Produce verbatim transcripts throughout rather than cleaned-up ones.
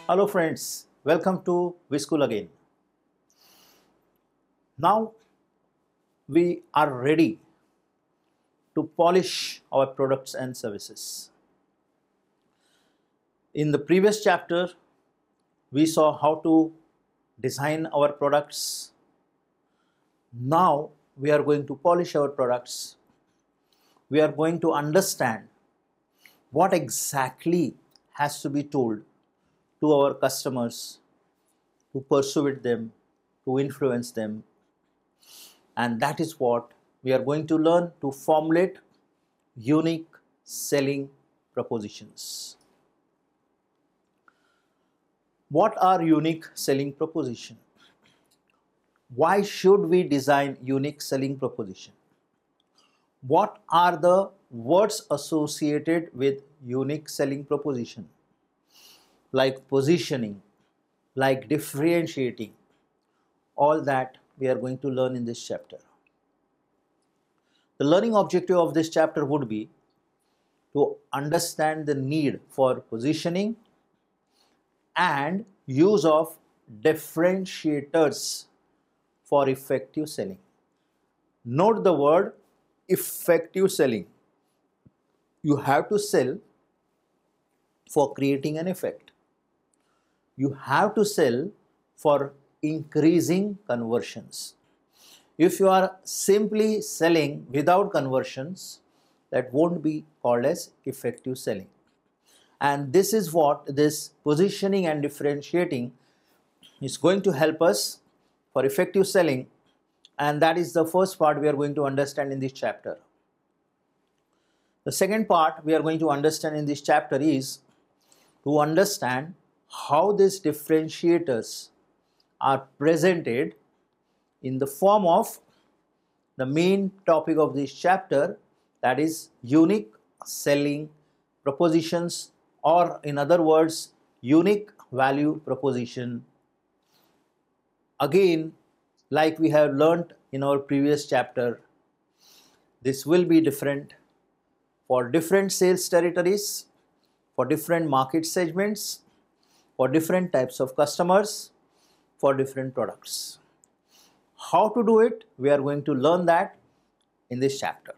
Hello friends, welcome to Vischool again. Now we are ready to polish our products and services. In the previous chapter, we saw how to design our products. Now we are going to polish our products. We are going to understand what exactly has to be told to our customers to persuade them, to influence them. And that is what we are going to learn to formulate unique selling propositions. What are unique selling propositions? Why should we design unique selling proposition? What are the words associated with unique selling proposition? Like positioning, like differentiating, all that we are going to learn in this chapter. The learning objective of this chapter would be to understand the need for positioning and use of differentiators for effective selling. Note the word effective selling. You have to sell for creating an effect. You have to sell for increasing conversions. If you are simply selling without conversions, that won't be called as effective selling. And this is what this positioning and differentiating is going to help us for effective selling, and that is the first part we are going to understand in this chapter. The second part we are going to understand in this chapter is to understand how these differentiators are presented in the form of the main topic of this chapter, that is unique selling propositions, or in other words, unique value proposition. Again, like we have learnt in our previous chapter, this will be different for different sales territories, for different market segments, for different types of customers, for different products. How to do it? We are going to learn that in this chapter.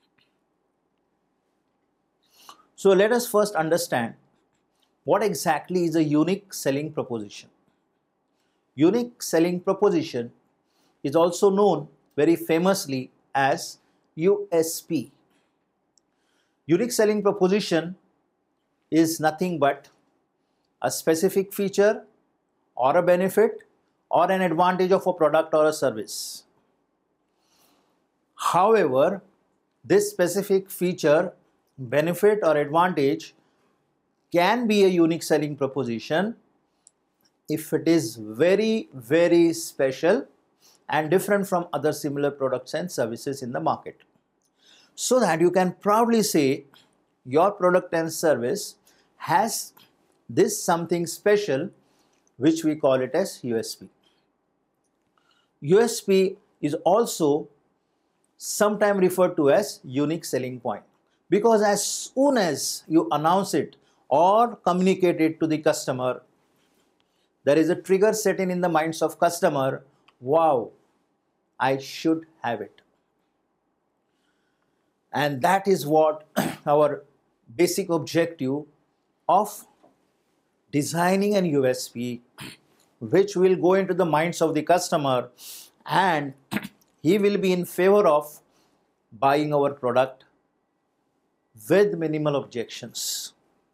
So let us first understand what exactly is a unique selling proposition. Unique selling proposition is also known very famously as U S P. Unique selling proposition is nothing but a specific feature or a benefit or an advantage of a product or a service. However, this specific feature, benefit or advantage can be a unique selling proposition if it is very, very special and different from other similar products and services in the market. So that you can proudly say your product and service has this something special, which we call it as U S P. U S P is also sometimes referred to as unique selling point, because as soon as you announce it or communicate it to the customer, there is a trigger set in in the minds of customer, wow, I should have it. And that is what our basic objective of designing an U S P, which will go into the minds of the customer, and he will be in favor of buying our product with minimal objections.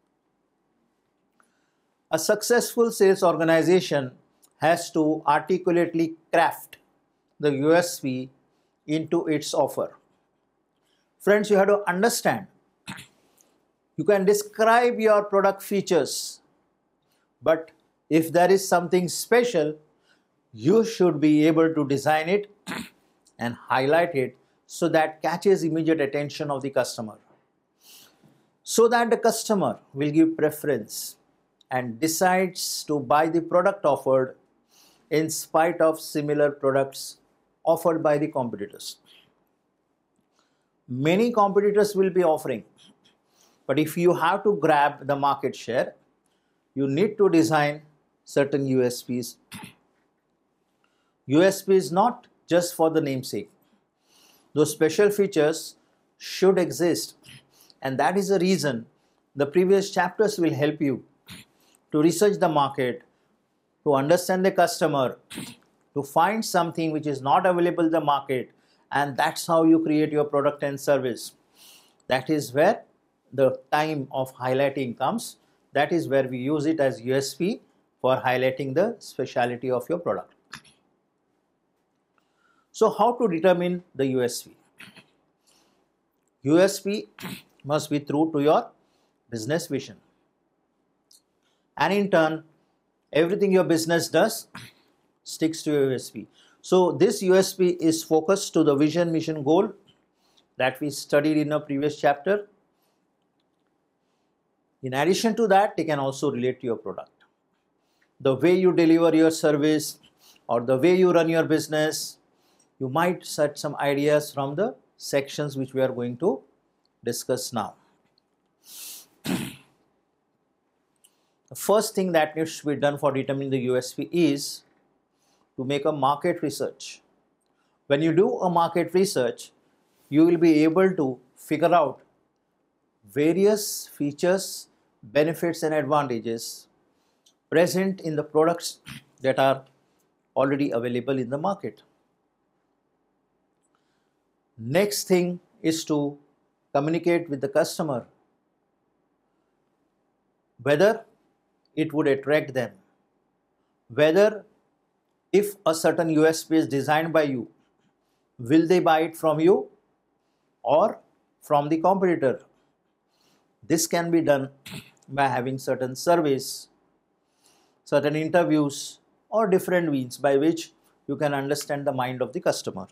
A successful sales organization has to articulately craft the U S P into its offer. Friends, you have to understand, you can describe your product features, but if there is something special, you should be able to design it and highlight it so that catches immediate attention of the customer, so that the customer will give preference and decides to buy the product offered in spite of similar products offered by the competitors. Many competitors will be offering, but if you have to grab the market share, you need to design certain U S Ps. U S P is not just for the namesake. Those special features should exist, and that is the reason the previous chapters will help you to research the market, to understand the customer, to find something which is not available in the market, and that's how you create your product and service. That is where the time of highlighting comes. That is where we use it as U S P for highlighting the speciality of your product. So how to determine the U S P? U S P must be true to your business vision. And in turn, everything your business does sticks to your U S P. So this U S P is focused to the vision, mission, goal that we studied in a previous chapter. In addition to that, they can also relate to your product. The way you deliver your service or the way you run your business, you might set some ideas from the sections which we are going to discuss now. The first thing that needs to be done for determining the U S P is to make a market research. When you do a market research, you will be able to figure out various features, benefits and advantages present in the products that are already available in the market. Next thing is to communicate with the customer whether it would attract them, whether if a certain U S P is designed by you, will they buy it from you or from the competitor. This can be done by having certain surveys, certain interviews or different means by which you can understand the mind of the customer.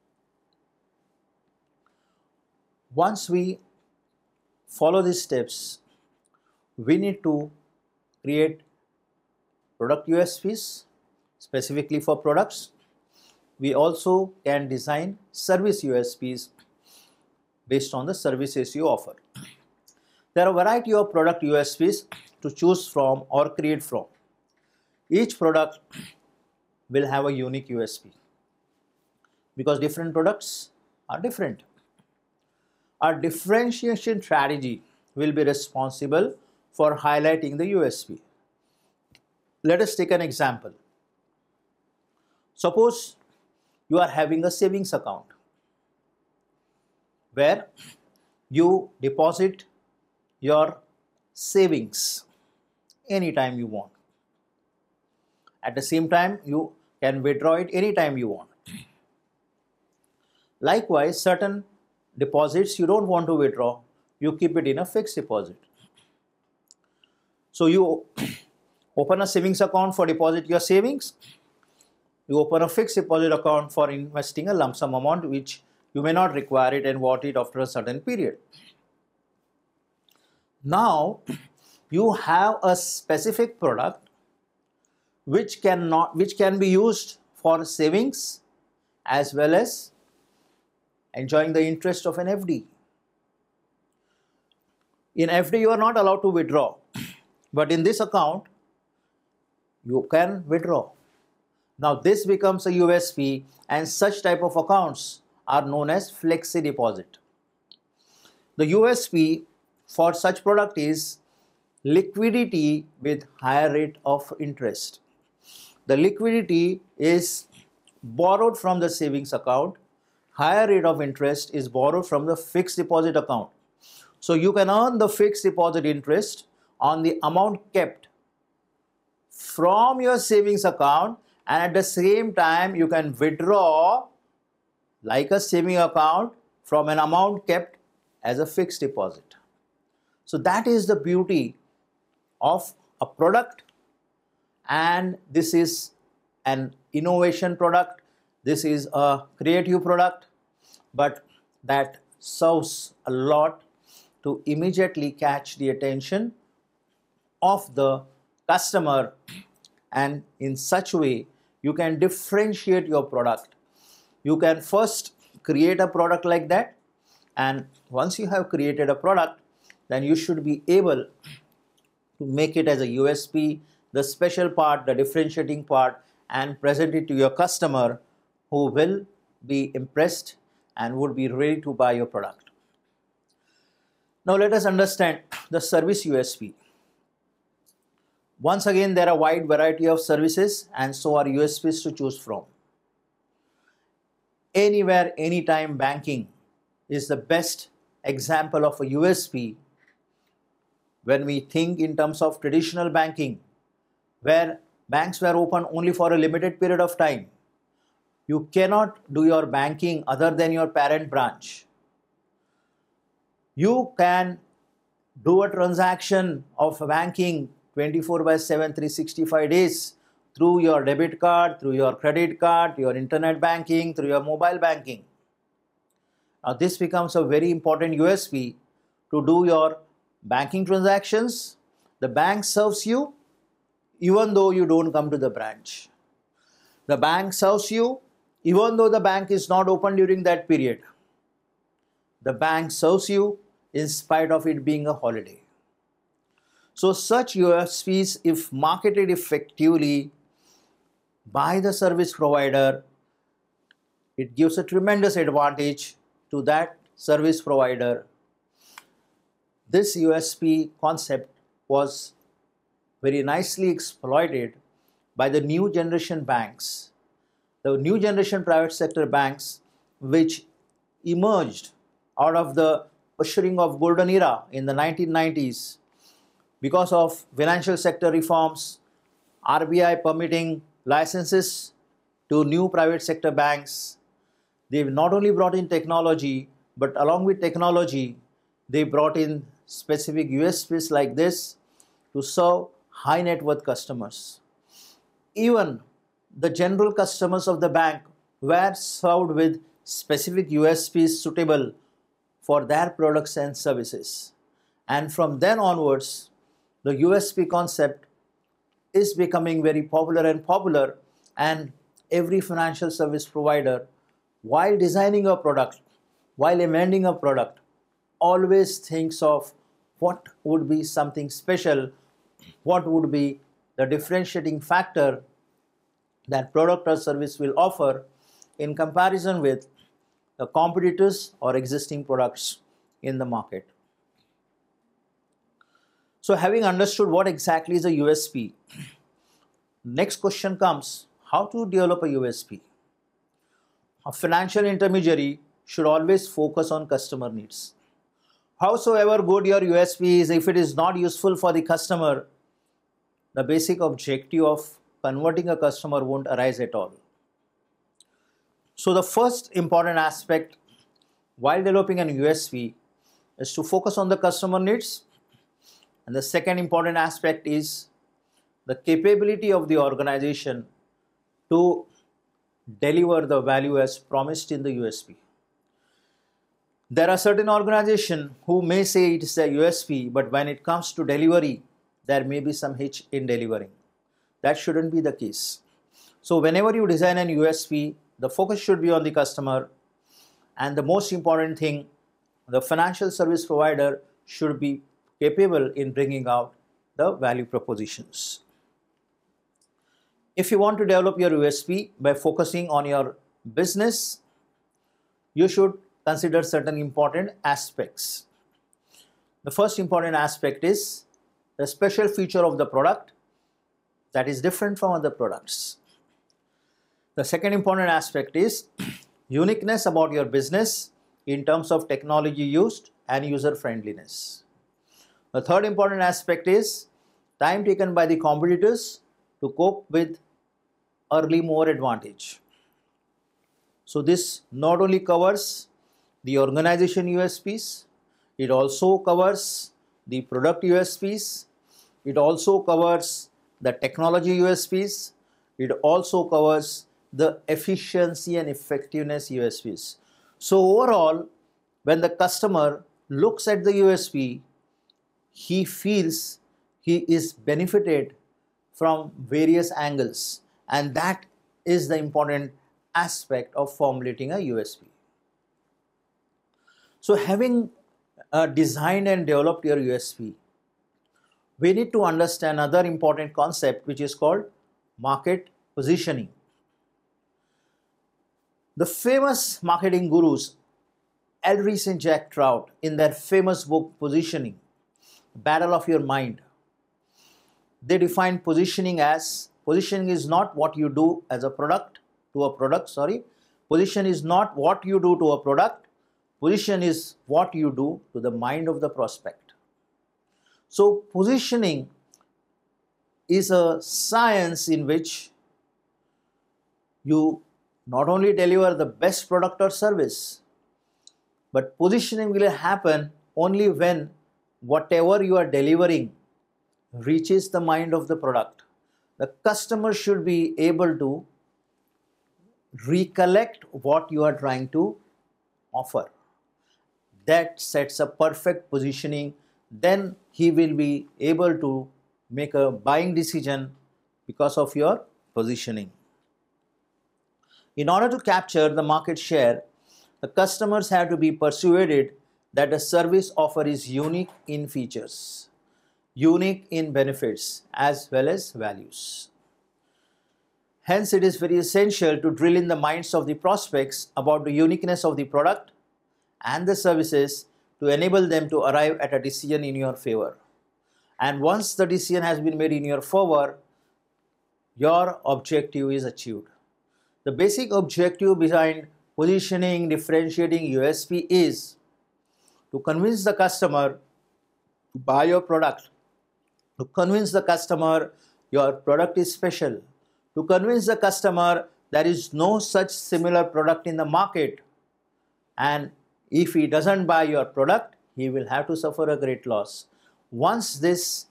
Once we follow these steps, we need to create product U S Ps specifically for products. We also can design service U S Ps based on the services you offer. There are a variety of product U S Ps to choose from or create from. Each product will have a unique U S P because different products are different. Our differentiation strategy will be responsible for highlighting the U S P. Let us take an example. Suppose you are having a savings account where you deposit your savings anytime you want. At the same time, you can withdraw it anytime you want. Likewise, certain deposits you don't want to withdraw, you keep it in a fixed deposit. So you open a savings account for deposit your savings. You open a fixed deposit account for investing a lump sum amount which you may not require it and want it after a certain period. Now you have a specific product which cannot which can be used for savings as well as enjoying the interest of an F D. In F D you are not allowed to withdraw, but in this account you can withdraw. Now this becomes a U S P, and such type of accounts are known as flexi deposit. The U S P for such product is liquidity with higher rate of interest. The liquidity is borrowed from the savings account. Higher rate of interest is borrowed from the fixed deposit account. So you can earn the fixed deposit interest on the amount kept from your savings account, and at the same time you can withdraw like a saving account from an amount kept as a fixed deposit. So that is the beauty of a product, and this is an innovation product, this is a creative product, but that serves a lot to immediately catch the attention of the customer, and in such a way you can differentiate your product. You can first create a product like that, and once you have created a product, then you should be able to make it as a U S P, the special part, the differentiating part, and present it to your customer, who will be impressed and would be ready to buy your product. Now let us understand the service U S P. Once again, there are a wide variety of services and so are U S Ps to choose from. Anywhere, anytime banking is the best example of a U S P when we think in terms of traditional banking, where banks were open only for a limited period of time. You cannot do your banking other than your parent branch. You can do a transaction of banking twenty-four by seven, three hundred sixty-five days through your debit card, through your credit card, your internet banking, through your mobile banking. Now this becomes a very important U S P to do your banking transactions. The bank serves you even though you don't come to the branch. The bank serves you even though the bank is not open during that period. The bank serves you in spite of it being a holiday. So such U S Ps, if marketed effectively by the service provider, it gives a tremendous advantage to that service provider. This U S P concept was very nicely exploited by the new generation banks, the new generation private sector banks which emerged out of the ushering of golden era in the nineteen nineties because of financial sector reforms, R B I permitting licenses to new private sector banks. They've not only brought in technology, but along with technology, they brought in specific U S Ps like this to serve high net worth customers. Even the general customers of the bank were served with specific U S Ps suitable for their products and services. And from then onwards, the U S P concept is becoming very popular and popular, and every financial service provider, while designing a product, while amending a product, always thinks of what would be something special, what would be the differentiating factor that product or service will offer in comparison with the competitors or existing products in the market. So having understood what exactly is a U S P, next question comes, how to develop a U S P? A financial intermediary should always focus on customer needs. Howsoever good your U S P is, if it is not useful for the customer, the basic objective of converting a customer won't arise at all. So the first important aspect while developing an U S P is to focus on the customer needs. And the second important aspect is the capability of the organization to deliver the value as promised in the U S P. There are certain organizations who may say it is a U S P, but when it comes to delivery, there may be some hitch in delivering. That shouldn't be the case. So whenever you design an U S P, the focus should be on the customer, and the most important thing, the financial service provider should be capable in bringing out the value propositions. If you want to develop your U S P by focusing on your business, you should consider certain important aspects. The first important aspect is the special feature of the product that is different from other products. The second important aspect is uniqueness about your business in terms of technology used and user friendliness. The third important aspect is time taken by the competitors to cope with early mover advantage. So this not only covers the organization U S Ps, it also covers the product U S Ps, it also covers the technology U S Ps, it also covers the efficiency and effectiveness U S Ps. So overall, when the customer looks at the U S P, he feels he is benefited from various angles, and that is the important aspect of formulating a U S P. So having uh, designed and developed your U S P, we need to understand another important concept which is called market positioning. The famous marketing gurus Aldrich and Jack Trout, in their famous book Positioning, Battle of Your Mind, they define positioning as, positioning is not what you do as a product to a product, sorry. Position is not what you do to a product. Position is what you do to the mind of the prospect. So positioning is a science in which you not only deliver the best product or service, but positioning will happen only when whatever you are delivering reaches the mind of the product. The customer should be able to recollect what you are trying to offer. That sets a perfect positioning. Then he will be able to make a buying decision because of your positioning. In order to capture the market share, the customers have to be persuaded that the service offer is unique in features, unique in benefits as well as values. Hence, it is very essential to drill in the minds of the prospects about the uniqueness of the product and the services to enable them to arrive at a decision in your favor. And once the decision has been made in your favor, your objective is achieved. The basic objective behind positioning, differentiating U S P is to convince the customer to buy your product, to convince the customer your product is special, to convince the customer there is no such similar product in the market, and if he doesn't buy your product, he will have to suffer a great loss. Once this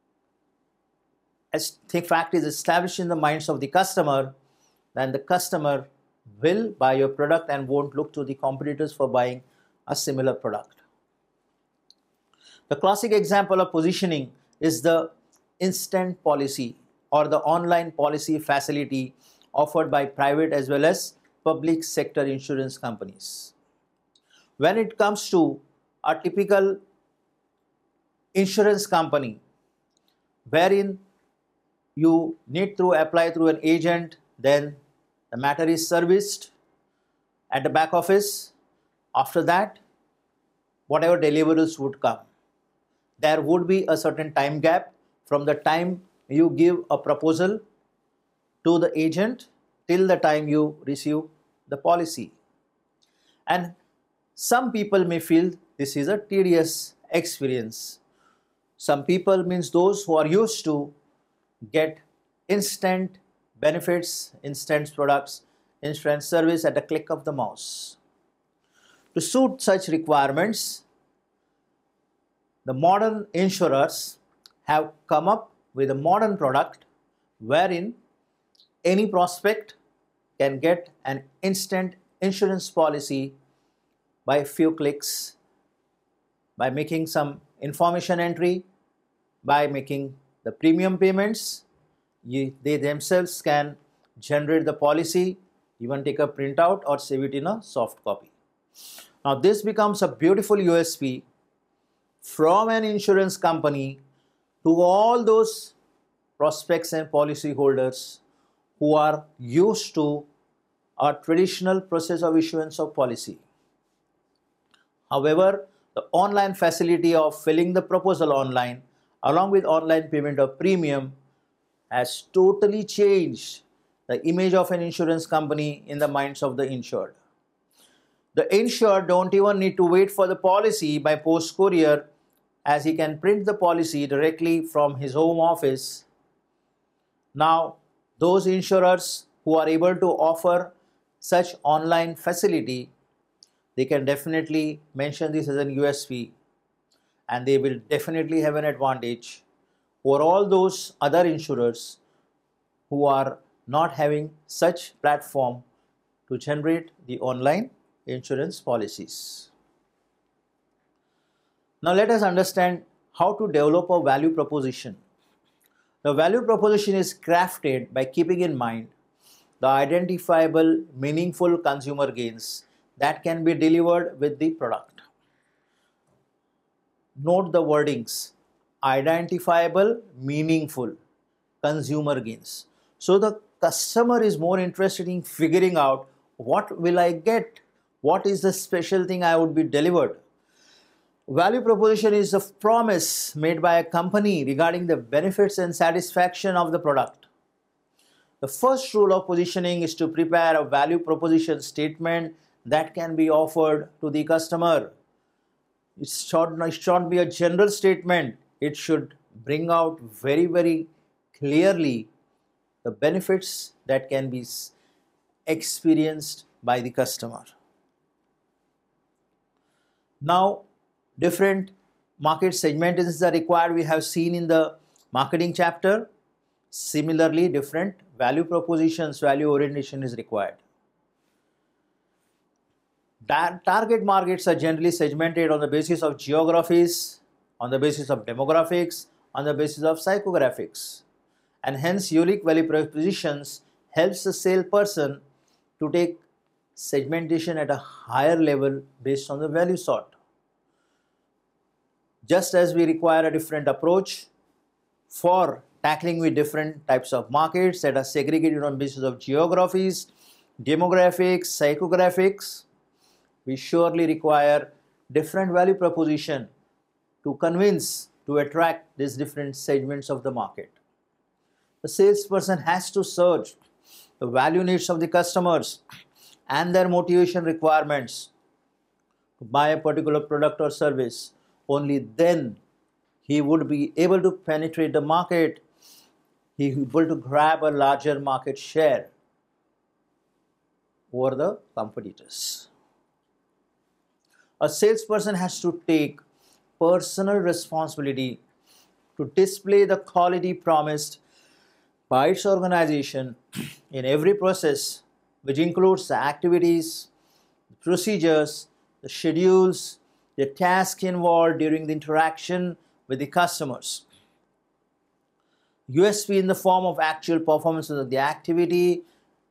fact is established in the minds of the customer, then the customer will buy your product and won't look to the competitors for buying a similar product. The classic example of positioning is the instant policy or the online policy facility offered by private as well as public sector insurance companies. When it comes to a typical insurance company wherein you need to apply through an agent, then the matter is serviced at the back office. After that, whatever deliverables would come, there would be a certain time gap from the time you give a proposal to the agent till the time you receive the policy. And some people may feel this is a tedious experience. Some people means those who are used to get instant benefits, instant products, instant service at a click of the mouse. To suit such requirements, the modern insurers have come up with a modern product wherein any prospect can get an instant insurance policy by a few clicks, by making some information entry, by making the premium payments. You, they themselves can generate the policy, even take a printout or save it in a soft copy. Now this becomes a beautiful U S P from an insurance company to all those prospects and policy holders who are used to a traditional process of issuance of policy. However, the online facility of filling the proposal online along with online payment of premium has totally changed the image of an insurance company in the minds of the insured. The insured don't even need to wait for the policy by post courier, as he can print the policy directly from his home office. Now, those insurers who are able to offer such online facility, they can definitely mention this as an U S P, and they will definitely have an advantage over all those other insurers who are not having such platform to generate the online insurance policies. Now let us understand how to develop a value proposition. The value proposition is crafted by keeping in mind the identifiable, meaningful consumer gains that can be delivered with the product. Note the wordings. identifiable, meaningful consumer gains. So the customer is more interested in figuring out what will I get, what is the special thing I would be delivered. Value proposition is a promise made by a company regarding the benefits and satisfaction of the product. The first rule of positioning is to prepare a value proposition statement that can be offered to the customer. It should not, it should not be a general statement. It should bring out very, very clearly the benefits that can be experienced by the customer. Now, different market segmentations are required. We have seen in the marketing chapter. Similarly, different value propositions, value orientation is required. Target markets are generally segmented on the basis of geographies, on the basis of demographics, on the basis of psychographics. And hence, unique value propositions helps the salesperson to take segmentation at a higher level based on the value sought. Just as we require a different approach for tackling with different types of markets that are segregated on basis of geographies, demographics, psychographics, we surely require different value proposition to convince, to attract these different segments of the market. The salesperson has to search the value needs of the customers and their motivation requirements to buy a particular product or service. Only then he would be able to penetrate the market, he will be able to grab a larger market share over the competitors. A salesperson has to take personal responsibility to display the quality promised by its organization in every process, which includes the activities, the procedures, the schedules, the tasks involved during the interaction with the customers. U S P in the form of actual performance of the activity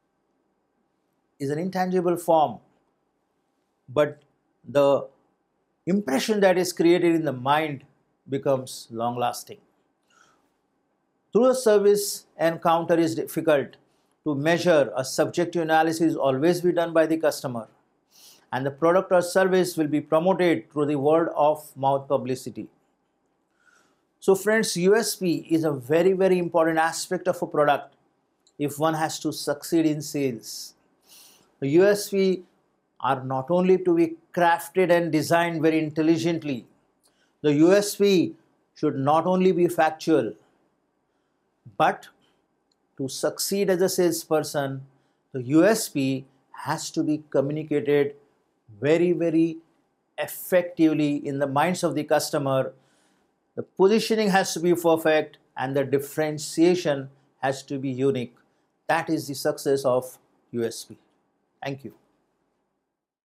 is an intangible form, but the impression that is created in the mind becomes long-lasting. Through a service encounter is difficult to measure, a subjective analysis will always be done by the customer, and the product or service will be promoted through the word of mouth publicity. So friends, U S P is a very, very important aspect of a product if one has to succeed in sales. The U S P are not only to be crafted and designed very intelligently. The U S P should not only be factual, but to succeed as a salesperson, the U S P has to be communicated very, very effectively in the minds of the customer. The positioning has to be perfect and the differentiation has to be unique. That is the success of U S P. Thank you.